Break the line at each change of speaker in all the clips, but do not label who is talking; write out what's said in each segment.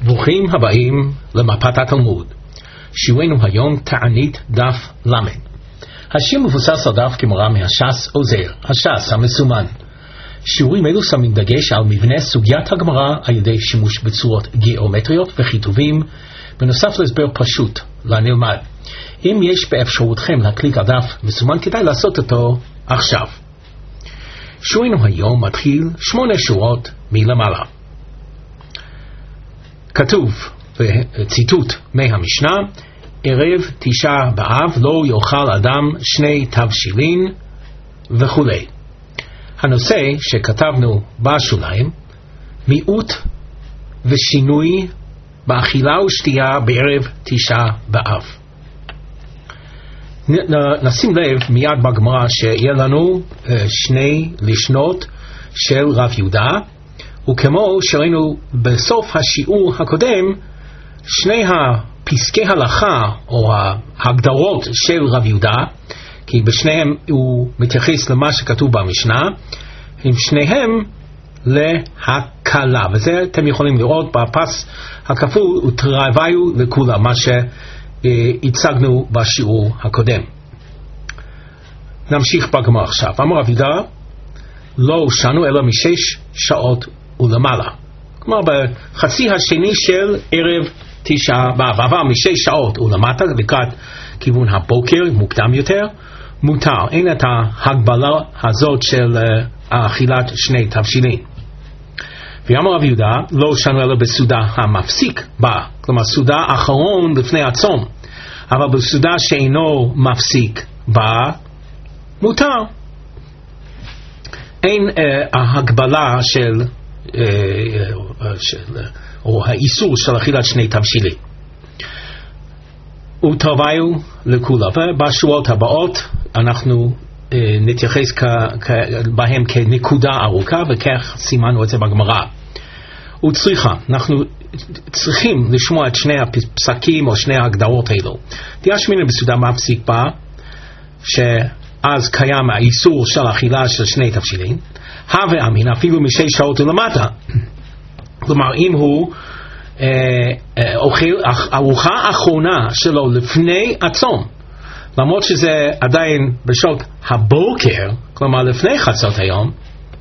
ברוכים הבאים למפת התלמוד. שיעורנו היום תענית דף למד. השיר מבוסס על דף גמרא מהש"ס עוזר, הש"ס המסומן. שיעורים אלו שמים דגש על מבנה סוגיית הגמרא על ידי שימוש בצורות גיאומטריות וכיתובים, בנוסף להסבר פשוט לנלמד. אם יש באפשרותכם להקליק על דף מסומן, כדאי לעשות אותו עכשיו. שיעורנו היום מתחיל 8 שורות מלמעלה. כתוב, ציטוט מהמשנה, ערב תשעה באב לא יאכל אדם 2 תבשילין וכו'. הנושא שכתבנו בשוליים, מיעוט ושינוי באכילה ושתייה בערב תשעה באב. נשים לב מיד בגמרא שיהיה לנו 2 לשנות של רב יהודה, וכמו שראינו בסוף השיעור הקודם, 2 הפסקי הלכה או ההגדרות של רב יהודה, כי בשניהם הוא מתייחס למה שכתוב במשנה, עם שניהם להקלה, וזה אתם יכולים לראות בפס הכפול ותרוויו לכולם, מה שהצגנו בשיעור הקודם. נמשיך בגמרא עכשיו. אמר רב יהודה, לא שנו אלא 6 שעות ולמעלה. כלומר בחצי השני של ערב תשעה באב, עבר 6 שעות ולמטה לקראת כיוון הבוקר מוקדם יותר, מותר, אין את ההגבלה הזאת של אכילת 2 תבשילין. ואמר רב יהודה, לא שנו אלא בסעודה המפסיק בה, כלומר סעודה אחרון לפני הצום, אבל בסעודה שאינו מפסיק בה מותר. אין ההגבלה או האיסור של אכילת 2 תבשילין. ותרוויו לכולה, ובשורות הבאות אנחנו נתייחס בהם כנקודה ארוכה, וכך סימנו את זה בגמרא. אנחנו צריכים לשמוע את 2 הפסקים או 2 ההגדרות האלו. תשמעו בסעודה מפסיק בה, שאז קיים האיסור של אכילה של 2 תבשילין, הווה אמין אפילו 6 שעות ולמטה. כלומר, אם הוא אוכל ארוחה אחרונה שלו לפני הצום, למרות שזה עדיין בשעות הבוקר, כלומר לפני חצות היום,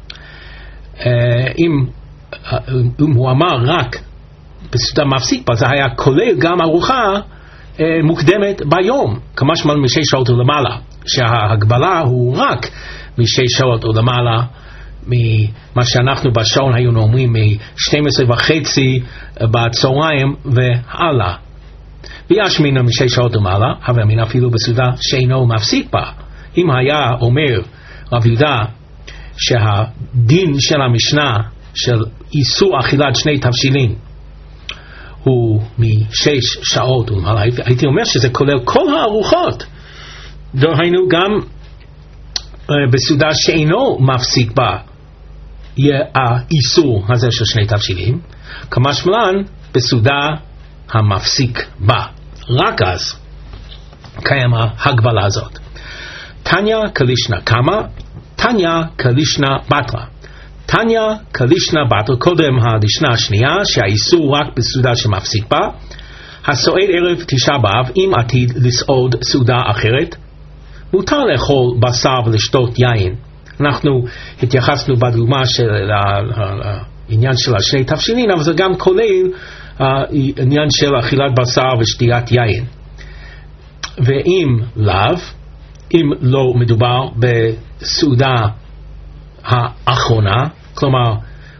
אם הוא אמר רק בסעודה מפסיק בה, זה היה כולל גם ארוחה מוקדמת ביום, כמשמע 6 שעות ולמעלה, שההגבלה הוא רק 6 שעות ולמעלה, ממה שאנחנו בשעון היו אומרים מ-12:30 בצהריים והלאה. ויש מן 6 שעות ומעלה, אבל מן אפילו בסעודה שאינו מפסיק בה. אם היה אומר רב יהודה שהדין של המשנה של איסור אכילת 2 תבשילין הוא 6 שעות ומעלה, הייתי אומר שזה כולל כל הארוחות. דהיינו גם בסעודה שאינו מפסיק בה יהיה האיסור הזה של 2 תבשילין, כמשמע בסעודה המפסיק בה. רק אז קיים ההגבלה הזאת. תניא קלישנא קמא, תניא קלישנא בתרא. תניא קלישנא בתרא, קודם הלישנה השנייה שהאיסור רק בסעודה שמפסיק בה. הסועד ערב תשעה באב, אם עתיד לסעוד סעודה אחרת, מותר לאכול בשר ולשתות יין. אנחנו התייחסנו בדוגמה של העניין של 2 תבשילין, אבל זה גם כולל העניין של אכילת בשר ושתיית יין. ואם לאו, אם לא מדובר בסעודה האחרונה, כלומר,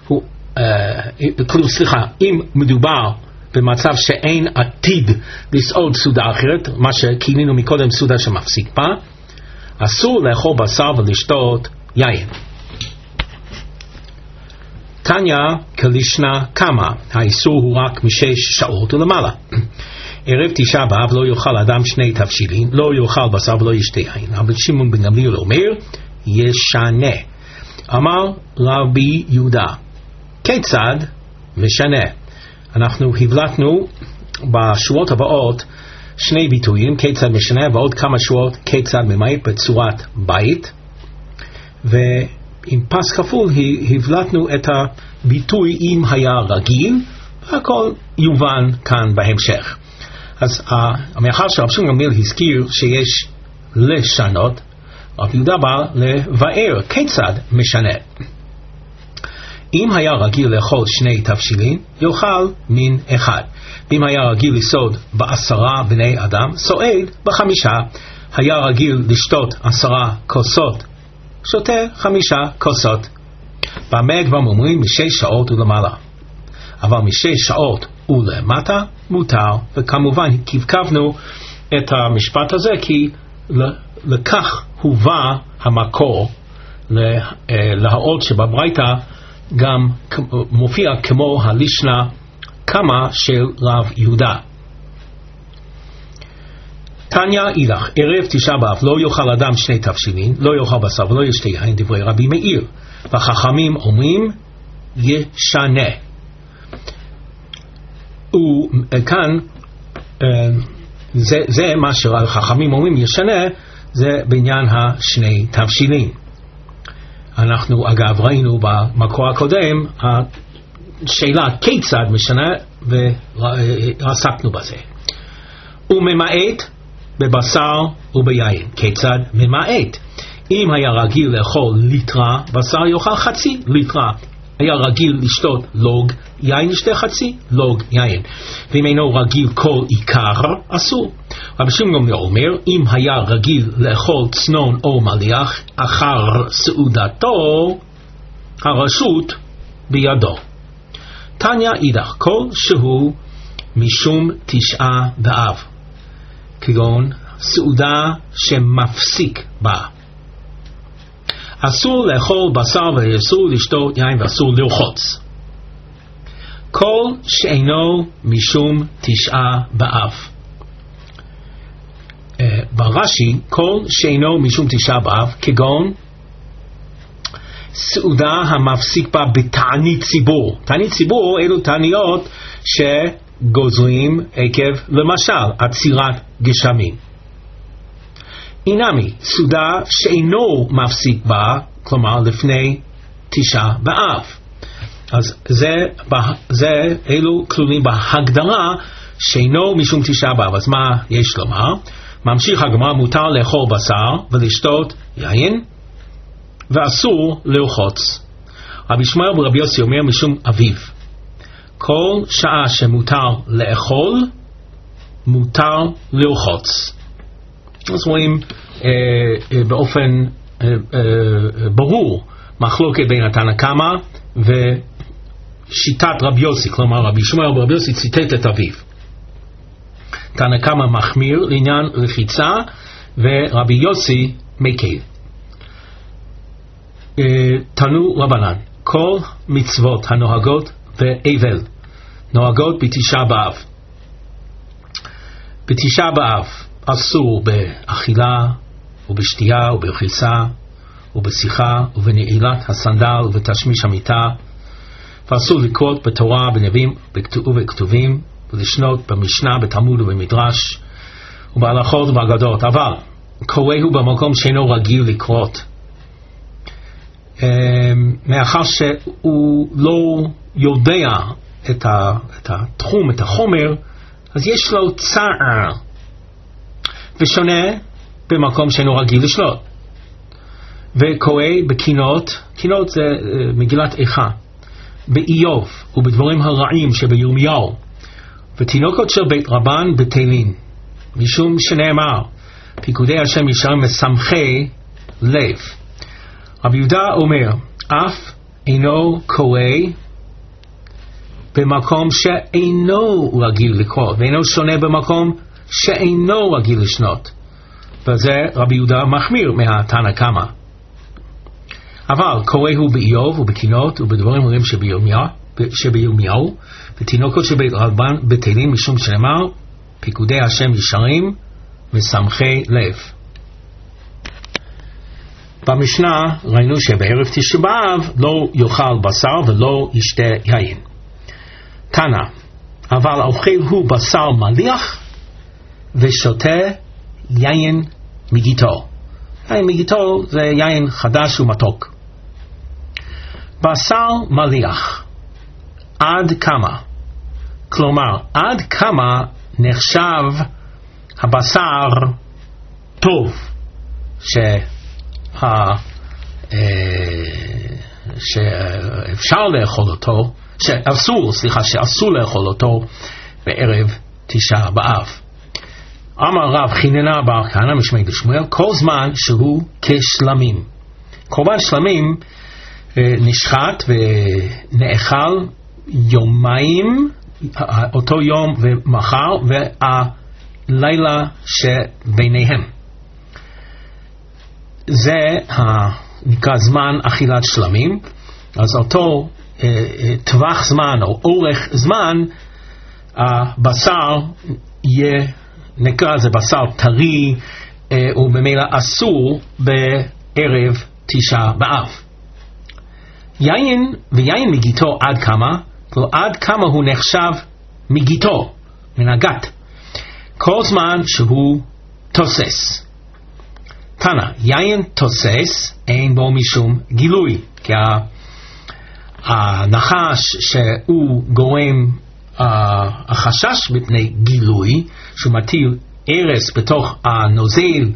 אם מדובר במצב שאין עתיד לסעוד סעודה אחרת, מה שכינינו מקודם סעודה שמפסיק בה, אסור לאכול בשר ולשתות יין. תניא קלישנא קמא, האיסור הוא רק 6 שעות ולמעלה. ערב תשעה באב לא יאכל אדם 2 תבשילין, לא יאכל בשר ולא ישתה יין. אבל שמעון בן גמליאל אומר, ישנה. אמר רבי יהודה, כיצד משנה? אנחנו הבלטנו בשורות הבאות 2 ביטויים, כיצד משנה, ועוד כמה שורות כיצד ממעט בצורת בית, ועם פס כפול הבלטנו את הביטוי אם היה רגיל, הכל יובן כאן בהמשך. אז מאחר שרב שמעון גמליאל הזכיר שיש לשנות, רב יהודה בא לבאר כיצד משנה. אם היה רגיל לאכול 2 תבשילין, יאכל מין אחד. אם היה רגיל לסעוד ב10 בני אדם, סועד ב5. היה רגיל לשתות 10 כוסות, שותה 5 כוסות. במה כבר אומרים 6 שעות ולמעלה. אבל 6 שעות ולמטה מותר, וכמובן קבקבנו את המשפט הזה כי לכך הובא המקור, להראות שבברייתא גם מופיע כמו הלישנה כמה של רב יהודה. תניא אידך, ערב תשעה באב לא יאכל אדם 2 תבשילין, לא יאכל בשר ולא ישתה יין, דברי רבי מאיר. והחכמים אומרים ישנה. וכאן זה מה שהחכמים אומרים ישנה, זה בעניין 2 תבשילין. אנחנו אגב ראינו במקור הקודם השאלה כיצד משנה ועסקנו בזה. וממעט בבשר וביין. כיצד ממעט? אם היה רגיל לאכול ליטרה בשר יאכל 0.5 ליטרה. היה רגיל לשתות לוג יין, ישתה 0.5 לוג יין. ואם אינו רגיל כל עיקר אסור. רבי שמעון גמליאל אומר, אם היה רגיל לאכול צנון או מליח אחר סעודתו, הרשות בידו. תניא אידך, כל שהוא משום 9 באב, כגון סעודה שמפסיק בה, אסור לאכול בשר ואסור לשתות יין ואסור לרחוץ. כל שאינו משום 9 באב. ברש"י, כל שאינו משום 9 באב, כגון סעודה המפסיק בה בתענית ציבור. תענית ציבור אלו תעניות שגוזרים עקב למשל עצירת גשמים. אינמי, סעודה שאינו מפסיק בה, כלומר לפני 9 באב. אז זה אלו כלולים בהגדרה שאינו משום 9 באב. אז מה יש לומר? ממשיך הגמרא, מותר לאכול בשר ולשתות יין ואסור לרחוץ. רבי ישמעאל ורבי יוסי אומר משום אביב. כל שעה שמותר לאכול מותר לרחוץ. אז רואים באופן ברור מחלוקת בין התנא קמא ושיטת רבי יוסי. כלומר רבי ישמעאל ורבי יוסי ציטט את אביו. תנא קמא מחמיר לעניין רחיצה ורבי יוסי מקל. תנו רבנן, כל מצוות הנוהגות באבל נוהגות בתשעה באב. בתשעה באב אסור באכילה ובשתייה וברחיצה ובשיחה ובנעילת הסנדל ובתשמיש המיטה, ואסור לקרות בתורה, בנביאים ובכתובים, ולשנות במשנה, בתלמוד ובמדרש ובהלכות ובאגדות. אבל קוראהו במקום שאינו רגיל לקרות, מאחר שהוא לא יודע את התחום, את החומר, אז יש לו צער ושונה במקום שאינו רגיל לשלוט. וקורא בקינות, קינות זה מגילת איכה, באיוב ובדברים הרעים שבירמיהו, ותינוקות של בית רבן בתהילים, משום שנאמר פיקודי השם ישרים משמחי לב. רבי יהודה אומר, אף אינו קורא במקום שאינו רגיל לקרוא, ואינו שונה במקום שאינו רגיל לשנות. וזה רבי יהודה מחמיר מהתנא קמא. אבל קורא הוא באיוב ובקינות ובדברים רעים שבירמיהו, ותינוקות של בית רבן בתהילים, משום שנאמר פיקודי השם ישרים משמחי לב. במשנה ראינו שבערב תשעה באב לא יאכל בשר ולא ישתה יין. תנא, אבל אוכל הוא בשר מליח ושותה יין מגיתו. יין מגיתו זה יין חדש ומתוק. בשר מליח עד כמה? כלומר, עד כמה נחשב הבשר טוב שאפשר לאכול אותו, שאסור לאכול אותו בערב תשעה באב. אמר רב חיננה בר כהנא משמי דשמואל, כל זמן שהוא כשלמים. קורבן שלמים נשחט ונאכל יומיים, אותו יום ומחר, והלילה שביניהם. זה נקרא זמן אכילת שלמים. אז אותו טווח זמן או אורך זמן, הבשר יהיה, נקרא זה בשר טרי, ובמילא אסור בערב תשעה באב. יין ויין מגיתו עד כמה? עד כמה הוא נחשב מגיתו, מן הגת, כל זמן שהוא תוסס. תנא, יין תוסס אין בו משום גילוי, כי הנחש שהוא גורם החשש מפני גילוי, שהוא מטיל ארס בתוך הנוזל,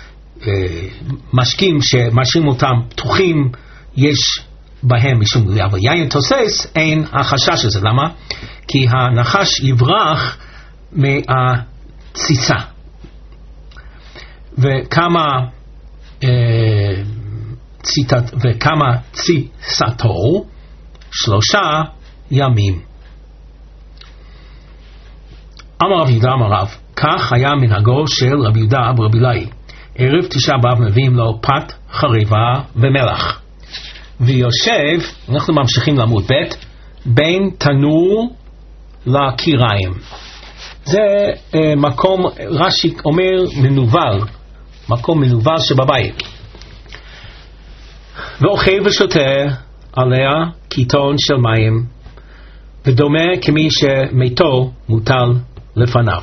משקים שמשאירים אותם פתוחים, יש בהם משום גילוי. אבל יין תוסס אין החשש הזה. למה? כי הנחש יברח מהציצה. וכמה ציצתו 3 ימים. אמר רב יהודה אמר רב, כך היה מנהגו של רבי יהודה ברבי אילאי. ערב תשעה באב מביאים לו פת חריבה ומלח, ויושב, אנחנו ממשיכים לעמוד ב', בין תנור לקיריים. זה מקום, רש"י אומר מנוול, מקום מנוול שבבית. ואוכל ושותה עליה קיתון של מים, ודומה כמי שמיתו מוטל לפניו.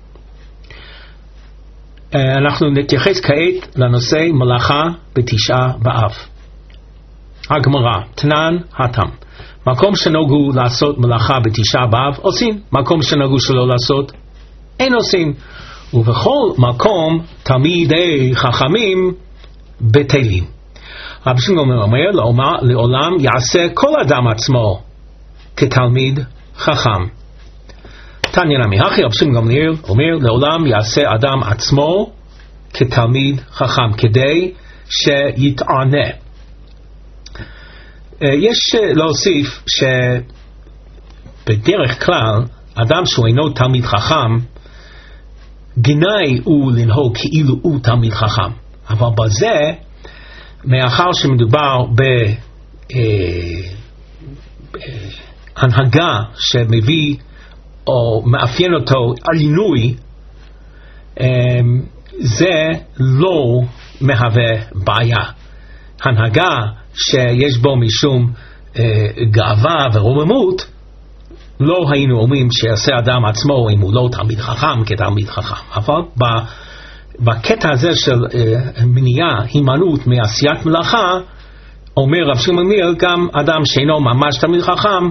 אנחנו נתייחס כעת לנושא מלאכה בתשעה באב. הגמרא, תנן התם, מקום שנהגו לעשות מלאכה בתשעה באב עושים, מקום שנהגו שלא לעשות אין עושים, ובכל מקום תלמידי חכמים בטלים. רבי שמעון אומר, לעולם יעשה כל אדם עצמו כתלמיד חכם. תניא נמי הכי, רבי שמעון גמליאל אומר, לעולם יעשה אדם עצמו כתלמיד חכם, כדי שיתענה. יש להוסיף שבדרך כלל אדם שהוא אינו תלמיד חכם, גנאי הוא לנהוג כאילו הוא תלמיד חכם, אבל בזה מאחר שמדובר בהנהגה שמביא או מאפיין אותו עינוי, זה לא מהווה בעיה. הנהגה שיש בו משום גאווה ורוממות, לא היינו אומרים שיעשה אדם עצמו אם הוא לא תלמיד חכם כתלמיד חכם. אבל בקטע הזה של מניעה, הימנעות מעשיית מלאכה, אומר רב שמעון גמליאל, גם אדם שאינו ממש תלמיד חכם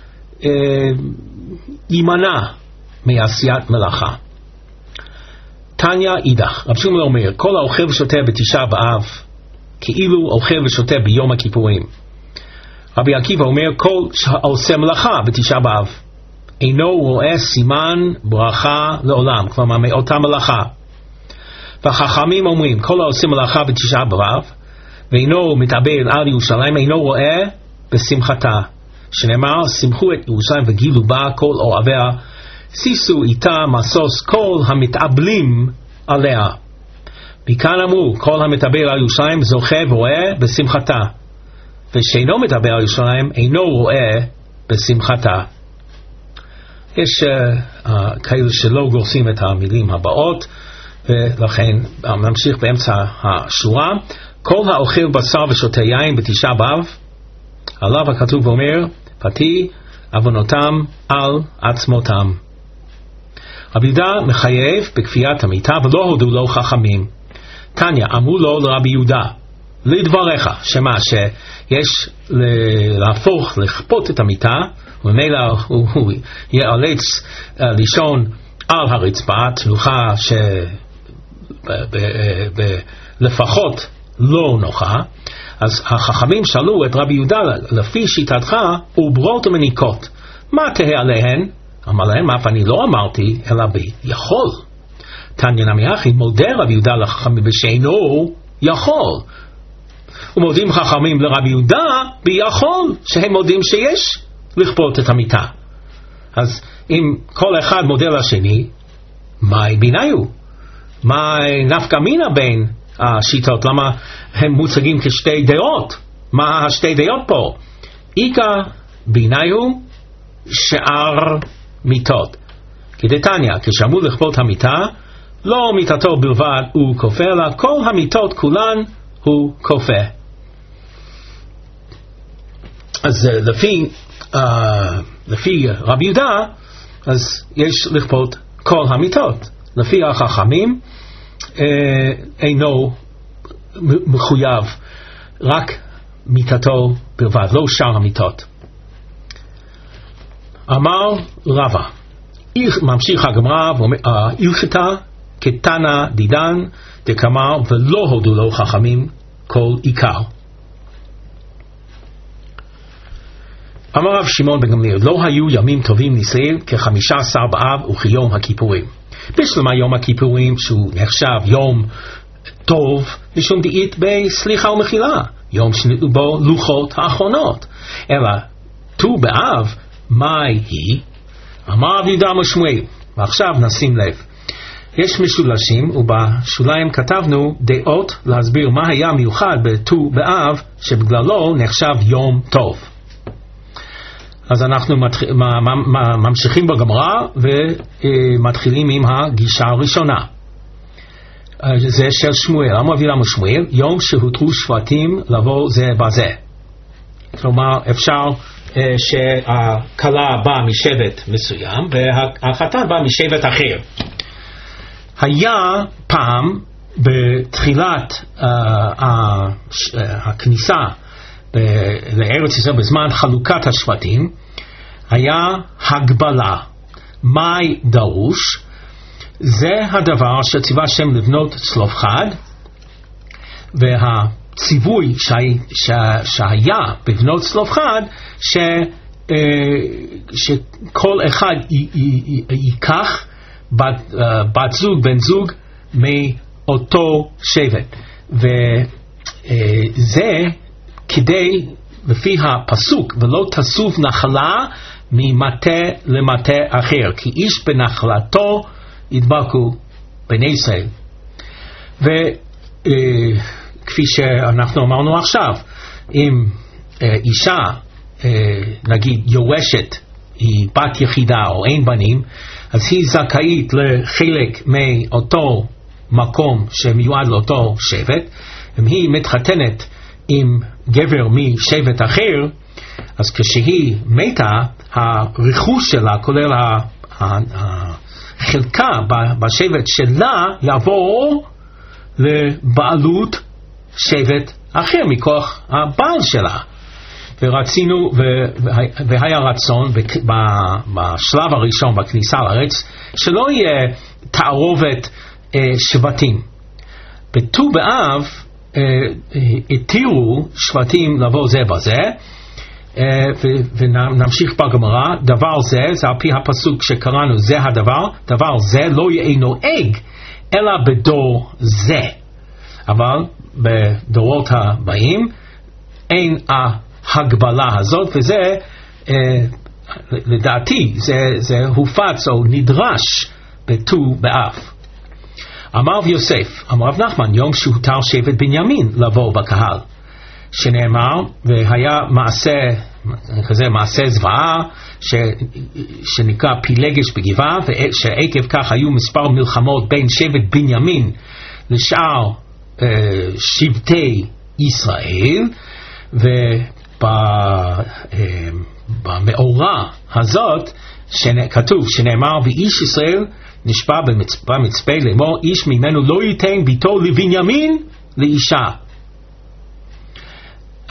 יימנע מעשיית מלאכה. תניא אידך, רב שמעון אומר, כל האוכל ושותה בתשעה באב כאילו אוכל ושותה ביום הכיפורים. רבי עקיבא אומר, כל העושה מלאכה בתשעה באב אינו רואה סימן ברכה לעולם, כלומר מאותה מלאכה. והחכמים אומרים, כל העושה מלאכה בתשעה באב ואינו מתאבל על ירושלים אינו רואה בשמחתה, שנאמר, שמחו את ירושלים וגילו בה כל אוהביה, שישו איתה משוש כל המתאבלים עליה. מכאן אמרו, כל המתאבל על ירושלים זוכה ורואה בשמחתה, ושאינו מתאבל על ירושלים אינו רואה בשמחתה. יש כאלה שלא גורסים את המילים הבאות, ולכן נמשיך באמצע השורה. כל האוכל בשר ושותה יין בתשעה באב, עליו הכתוב ואומר, פתי עוונותם על עצמותם. רבי יהודה מחייב בכפיית המיתה, ולא הודו לו חכמים. תניא, אמרו לו לרבי יהודה, לדבריך, שמה שיש להפוך, לכפות את המיטה, וממילא הוא ייאלץ לישון על הרצפה, תנוחה לפחות לא נוחה. אז החכמים שאלו את רבי יהודה, לפי שיטתך עוברות ומניקות, מה תהה עליהן? אמר להם, אף אני לא אמרתי אלא ביכול. תניא נמי אחי, מודה רבי יהודה לחכמים בשאינו יכול, ומודים חכמים לרבי יהודה ביכול, שהם מודים שיש לכפות את המיטה. אז אם כל אחד מודה לשני, מהי ביניו? מה נפקא מינה בין השיטות? למה הם מוצגים כשתי דעות? מה השתי דעות פה? איכא ביניו שאר מיטות. כדתניא, כשאמרו לכפות המיטה, לא מיטתו בלבד הוא כופה, אלא כל המיטות כולן הוא כופה. אז לפי רבי יהודה, אז יש לכפות כל המיטות. לפי החכמים אינו מחויב, רק מיטתו בלבד, לא שאר המיטות. אמר רבא, ממשיך הגמרא, הלכתה כתנא דידן דקאמר, ולא הודו לו חכמים כל עיקר. אמר רב שמעון בן גמליאל, לא היו ימים טובים לישראל כ15 באב וכיום הכיפורים. בשלמה יום הכיפורים, שהוא נחשב יום טוב, משום דאית בסליחה ומחילה, יום שניתנו בו לוחות האחרונות. אלא ט"ו באב, מהי היא? אמר רבי יהודה משמואל. ועכשיו נשים לב, יש משולשים, ובשוליים כתבנו דעות להסביר מה היה מיוחד בט"ו באב שבגללו נחשב יום טוב. אז אנחנו ממשיכים בגמרא ומתחילים עם הגישה הראשונה. זה של שמואל. אמר רבי יהודה משמואל, יום שהותרו שבטים לבוא זה בזה. כלומר, אפשר שהכלה באה משבט מסוים והחתן בא משבט אחר. היה פעם בתחילת הכניסה לארץ ישראל, בזמן חלוקת השבטים, היה הגבלה. מהי דרוש? זה הדבר שציווה השם לבנות צלופחד, והציווי שהיה בבנות צלופחד שכל אחד ייקח בת זוג, בן זוג מאותו שבט, וזה כדי, לפי הפסוק, ולא תסוף נחלה ממטה למטה אחר, כי איש בנחלתו ידבקו בני ישראל. וכפי שאנחנו אמרנו עכשיו, אם אישה נגיד יורשת, היא בת יחידה או אין בנים, אז היא זכאית לחלק מאותו מקום שמיועד לאותו שבט. אם היא מתחתנת עם גבר משבט אחר, אז כשהיא מתה, הרכוש שלה, כולל החלקה בשבט שלה, יעבור לבעלות שבט אחר מכוח הבעל שלה. ורצינו, והיה רצון בשלב הראשון בכניסה לארץ, שלא יהיה תערובת שבטים. בט"ו באב התירו שבטים לבוא זה בזה, ונמשיך בגמרא. דבר זה על פי הפסוק שקראנו, זה הדבר, דבר זה לא יהיה נוהג אלא בדור זה, אבל בדורות הבאים אין ההגבלה הזאת, וזה לדעתי זה הופץ או נדרש בט"ו באב. אמר רב יוסף, אמר רב נחמן, יום שהותר שבט בנימין לבוא בקהל, שנאמר, והיה מעשה זוועה שנקרא פילגש בגבעה, ושעקב כך היו מספר מלחמות בין שבט בנימין לשאר שבטי ישראל, ובמאורע הזאת כתוב, שנאמר, ואיש ישראל נשבע במצפה לאמור, איש ממנו לא ייתן ביתו לבנימין לאישה.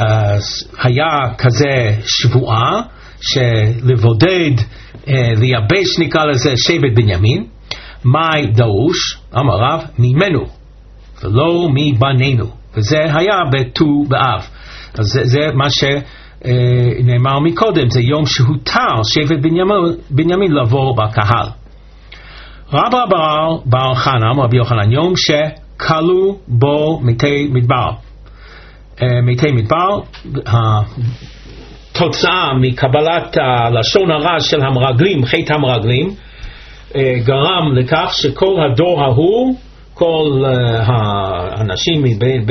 היה כזה שבועה שלבודד, לייבש נקרא לזה שבט בנימין. מה דרוש? אמר רב, ממנו ולא מבנינו, וזה היה בט"ו באב. אז זה מה שנאמר מקודם, זה יום שהותר שבט בנימין לבוא בקהל. רב בר חנא אמר רבי יוחנן, יום שקלו בו מתי מדבר. מתי מדבר, התוצאה מקבלת הלשון הרע של המרגלים, חטא המרגלים, גרם לכך שכל הדור ההוא, כל האנשים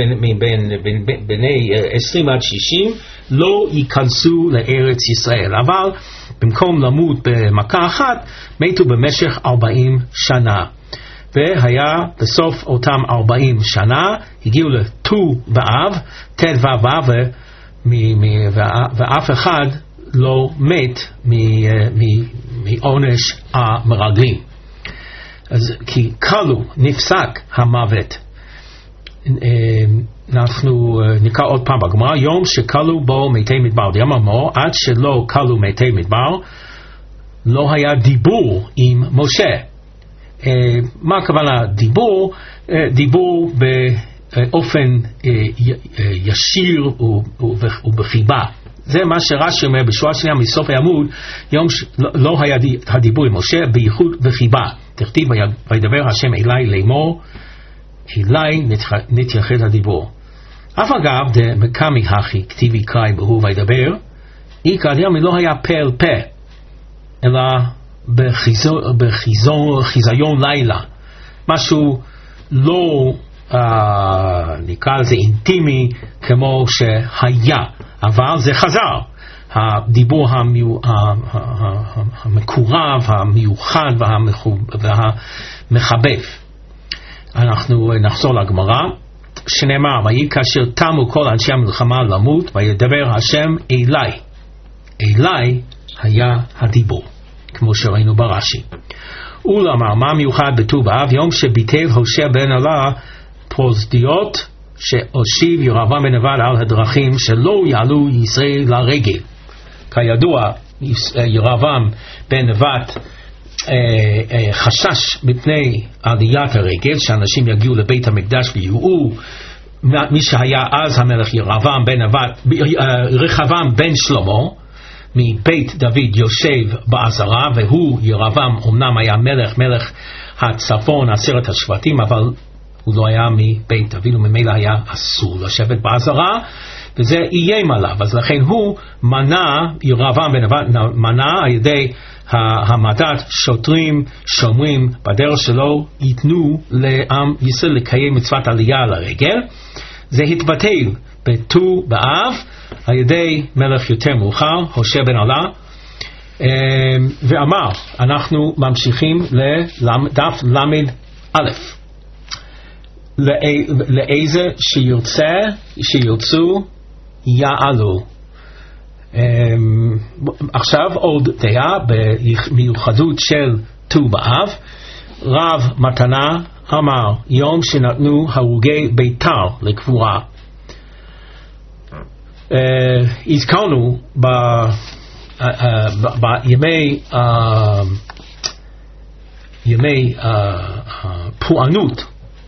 בני 20 עד 60 לא ייכנסו לארץ ישראל, אבל במקום למות במכה אחת מתו במשך 40 שנה. והיה בסוף אותם 40 שנה הגיעו לט"ו באב, ט"ו באב, ואף אחד לא מת מעונש המרגלים. אז כי כלו, נפסק המוות. אנחנו נקרא עוד פעם בגמרא, יום שכלו בו מתי מדבר. דיאמר מור, עד שלא כלו מתי מדבר לא היה דיבור עם משה. מה הכוונה דיבור? דיבור באופן ישיר ובחיבה. זה מה שרש"י אומר בשורה שנייה מסוף העמוד, יום לא היה הדיבור עם משה בייחוד וחיבה. תכתיב וידבר השם אלי לאמור, אלי נתייחד הדיבור. אף אגב דמקמי הכי כתיבי קראי בהו וידבר, עיקר דיאמי לא היה פה אל פה, אלא בחיזיון לילה, משהו לא נקרא לזה אינטימי כמו שהיה, אבל זה חזר, הדיבור המקורב, המיוחד והמחבב. אנחנו נחזור לגמרא, שנאמר, ויהי כאשר תמו כל אנשי המלחמה למות, וידבר השם אלי. אלי היה הדיבור, כמו שראינו ברש"י. ולאמר, מה מיוחד בט"ו באב? יום שביטל הושע בן אלה פרוזדיות שהושיב ירבעם בן נבט על הדרכים שלא יעלו ישראל לרגל. כידוע, ירבעם בן נבט חשש מפני עליית הרגל, שאנשים יגיעו לבית המקדש ויראו מי שהיה אז המלך ירבעם בן נבט, רחבעם בן שלמה מבית דוד יושב בעזרה, והוא ירבעם אמנם היה מלך הצפון 10 השבטים, אבל הוא לא היה מבית דוד, וממילא היה אסור לשבת בעזרה, וזה איים עליו. אז לכן הוא מנע, ירבעם בן נבט מנע על ידי העמדת שוטרים שומרים בדרך שלו ייתנו לעם ישראל לקיים מצוות עלייה לרגל. זה התבטל בט"ו באב על ידי מלך יותר מאוחר, הושע בן אלה, ואמר, אנחנו ממשיכים לדף למד א', לאיזה שירצו יעלו. עכשיו עוד דעה במיוחדות של ט"ו באב. רב מתנה אמר, יום שנתנו הרוגי ביתר לקבורה. הזכרנו בימי פורענות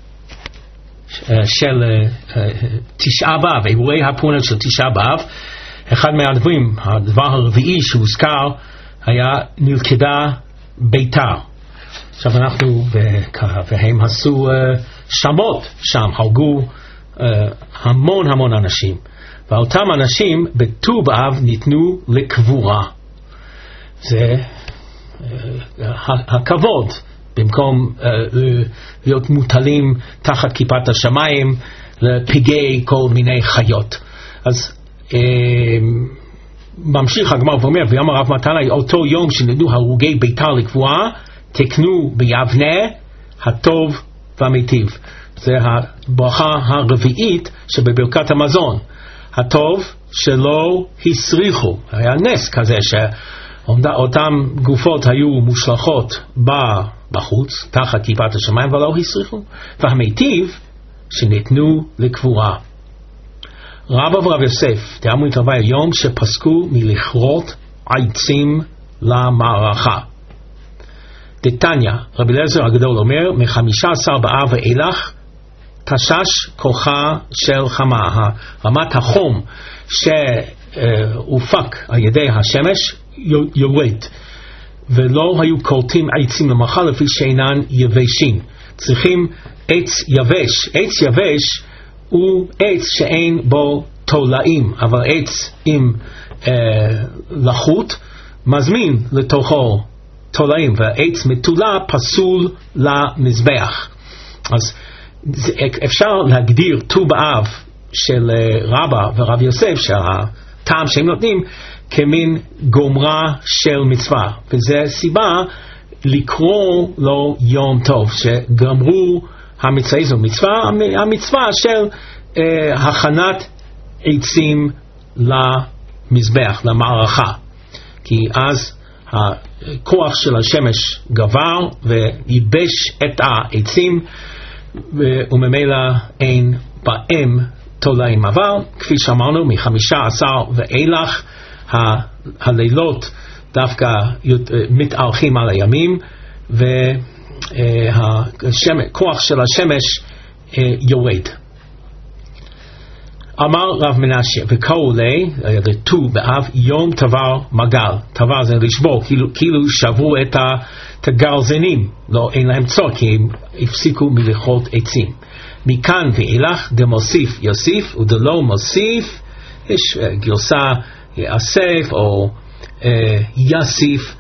של תשעה באב, אירועי הפורענות של תשעה באב, אחד מהדברים, הדבר הרביעי שהוזכר היה נלכדה ביתר. עכשיו אנחנו, והם עשו שמות שם, הרגו המון אנשים, ואותם אנשים בט"ו באב ניתנו לקבורה. זה הכבוד, במקום להיות מוטלים תחת כיפת השמיים לפגעי כל מיני חיות. אז ממשיך הגמרא ואומר, ויאמר רב מתנה, אותו יום שנתנו הרוגי ביתר לקבורה, תקנו ביבנה הטוב והמיטיב. זה הברכה הרביעית שבברכת המזון. הטוב שלא הסריחו. היה נס כזה שאותן גופות היו מושלכות בחוץ, תחת כיפת השמיים, ולא הסריחו. והמיטיב שניתנו לקבורה. רבא ורב יוסף דאמרו התרבה היום שפסקו מלכרות עצים למערכה. דתניא רבי אליעזר הגדול אומר, מ-15 באב ואילך תשש כוחה של חמה. רמת החום שהופק על ידי השמש יורד, ולא היו קולטים עצים למאכל לפי שאינן יבשים. צריכים עץ יבש. עץ יבש הוא עץ שאין בו תולעים, אבל עץ עם לחות מזמין לתוכו תולעים, והעץ מתולה פסול למזבח. אז אפשר להגדיר ט"ו באב של רבא ורב יוסף, שהטעם שהם נותנים, כמין גומרה של מצווה, וזה סיבה לקרוא לו יום טוב, שגמרו המצווה. זו המצווה של הכנת עצים למזבח, למערכה, כי אז הכוח של השמש גבר וייבש את העצים, וממילא אין בהם תולעים. אבל כפי שאמרנו, מ-15 ואילך הלילות דווקא מתארכים על הימים, והכוח של השמש יורד. אמר רב מנשה, וקראו לט"ו באב יום תבר מגל. תבר זה לשבור, כאילו שברו את הגרזנים, לא, אין להם צורך, כי הם הפסיקו מלכרות עצים. מכאן ואילך דמוסיף יוסיף ודלא מוסיף, יש גרסה יאסף או יסיף.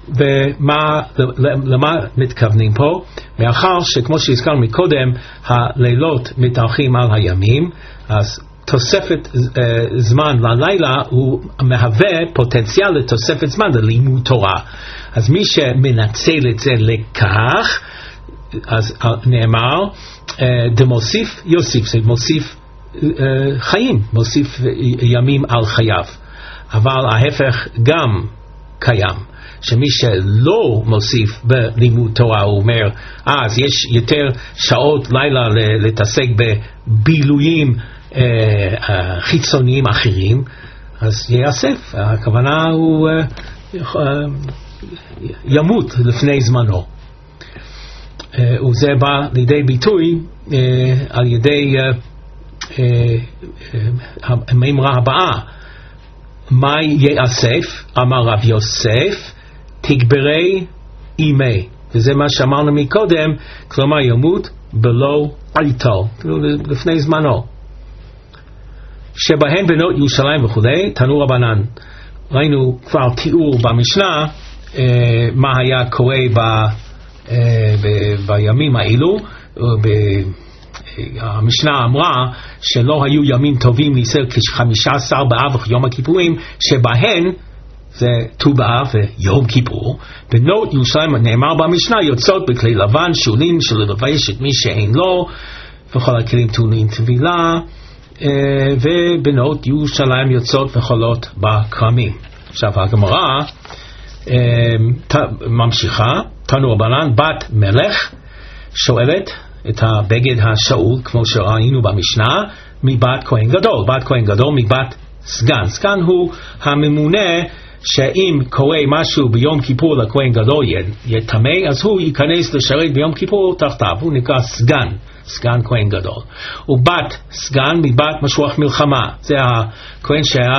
ולמה מתכוונים פה? מאחר שכמו שהזכרנו מקודם, הלילות מתארכים על הימים, אז תוספת זמן ללילה הוא מהווה פוטנציאל לתוספת זמן ללימוד תורה. אז מי שמנצל את זה לכך, אז נאמר דמוסיף יוסיף, זה מוסיף חיים, מוסיף ימים על חייו. אבל ההפך גם קיים, שמי שלא מוסיף בלימוד תורה, הוא אומר, אז יש יותר שעות לילה להתעסק בבילויים חיצוניים אחרים, אז יאסף, הכוונה הוא ימות לפני זמנו. וזה בא לידי ביטוי על ידי האמרה הבאה, מה יאסף? אמר רב יוסף, תגברי אימי. וזה מה שאמרנו מקודם, כלומר ימות בלא עיתו, לפני זמנו. שבהן בנות ירושלים וכו', תנו רבנן. ראינו כבר תיאור במשנה מה היה קורה בימים האלו. המשנה אמרה שלא היו ימים טובים לישראל כ-15 באב ויום הכיפורים, שבהן זה ט"ו באב ויום כיפור. בנות ירושלים נאמר במשנה, יוצאות בכלי לבן שולים שלבש את מי שאין לו, וכל הכלים טעונים טבילה, ובנות ירושלים יוצאות וחולות בכרמים. עכשיו הגמרא ממשיכה, תנו רבנן, בת מלך שואלת את הבגד השאול, כמו שראינו במשנה, מבת כהן גדול. בת כהן גדול מבת סגן. סגן הוא הממונה, שאם קורה משהו ביום כיפור לכהן גדול יתמא, אז הוא ייכנס לשרת ביום כיפור תחתיו, הוא נקרא סגן, סגן כהן גדול. ובת סגן מבת משוח מלחמה, זה הכהן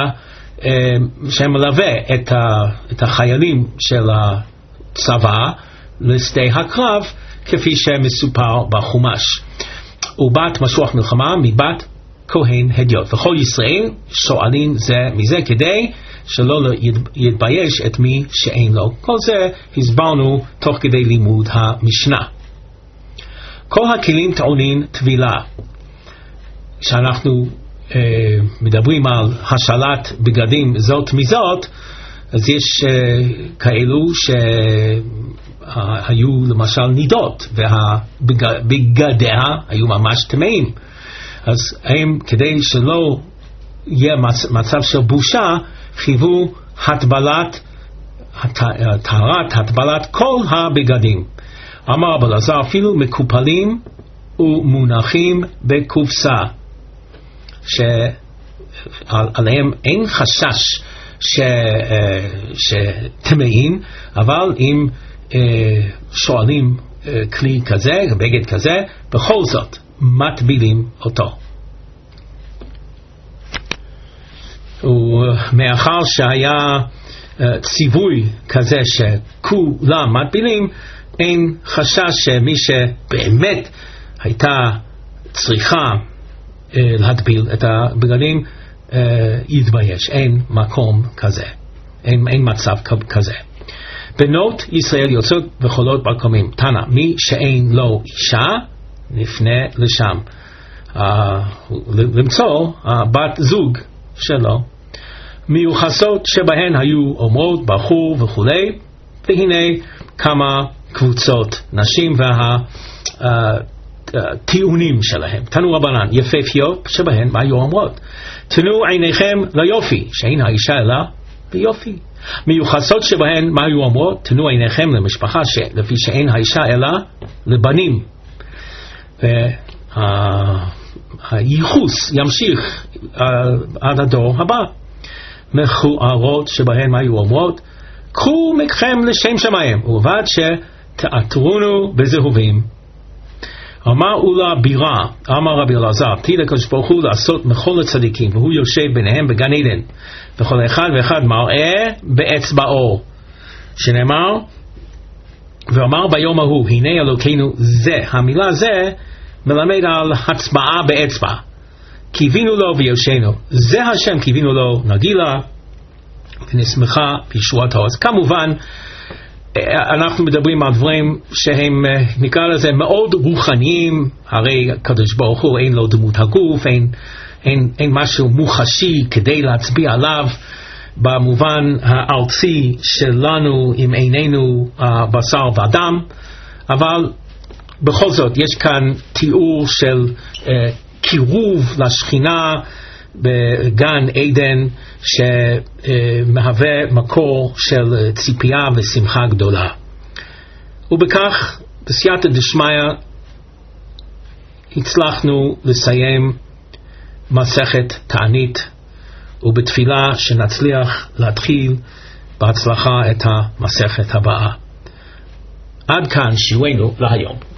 שמלווה את החיילים של הצבא לשדה הקרב, כפי שמסופר בחומש. ובת משוח מלחמה מבת כהן הדיוט. וכל ישראל שואלים זה מזה כדי שלא יתבייש את מי שאין לו. כל זה הסברנו תוך כדי לימוד המשנה. כל הכלים טעונים טבילה. כשאנחנו מדברים על השאלת בגדים זאת מזאת, אז יש כאלו שהיו למשל נידות ובגדיה היו ממש טמאים. אז הם, כדי שלא יהיה מצב של בושה, חייבו הטבלת כל הבגדים. אמר רבי אלעזר, אפילו מקופלים ומונחים בקופסה, שעליהם אין חשש שטמאים, אבל אם שואלים כלי כזה, בגד כזה, בכל זאת מטבילים אותו. ומאחר שהיה ציווי כזה שכולם מטבילים, אין חשש שמי שבאמת הייתה צריכה להטביל את הבגדים יתבייש. אין מקום כזה, אין מצב כזה. בנות ישראל יוצאות וחולות בקומים. תנא, מי שאין לו אישה נפנה לשם למצוא בת זוג שלו. מיוחסות שבהן היו אומרות בחור וכולי, והנה כמה קבוצות נשים והטיעונים שלהם. תנו רבנן יפהפיות שבהן מה היו אומרות? תנו עיניכם ליופי, שאין האישה אלא ביופי. מיוחסות שבהן מה היו אומרות? תנו עיניכם למשפחה, לפי שאין האישה אלא לבנים. והייחוס ימשיך עד הדור הבא. מכוערות שבהן מה היו אומרות? קחו מכם לשם שמיים, ובלבד שתעטרונו בזהובים. אמר אולה בירה, אמר רבי אלעזר, תהי לקדוש ברוך הוא לעשות מכל הצדיקים, והוא יושב ביניהם בגן עדן, וכל אחד ואחד מראה באצבעו, שנאמר, ואמר ביום ההוא, הנה אלוקינו זה, המילה זה מלמד על הצבעה באצבע. קיווינו לו ויושנו, זה השם קיווינו לו, נגילה ונשמחה בישועתו. אז כמובן אנחנו מדברים על דברים שהם נקרא לזה מאוד רוחניים, הרי הקדוש ברוך הוא אין לו דמות הגוף, אין משהו מוחשי כדי להצביע עליו במובן הארצי שלנו עם עינינו בשר ודם, אבל בכל זאת יש כאן תיאור של קירוב לשכינה בגן עדן שמהווה מקור של ציפייה ושמחה גדולה. ובכך בסייעתא דשמיא הצלחנו לסיים מסכת תענית, ובתפילה שנצליח להתחיל בהצלחה את המסכת הבאה. עד כאן שיעורנו להיום.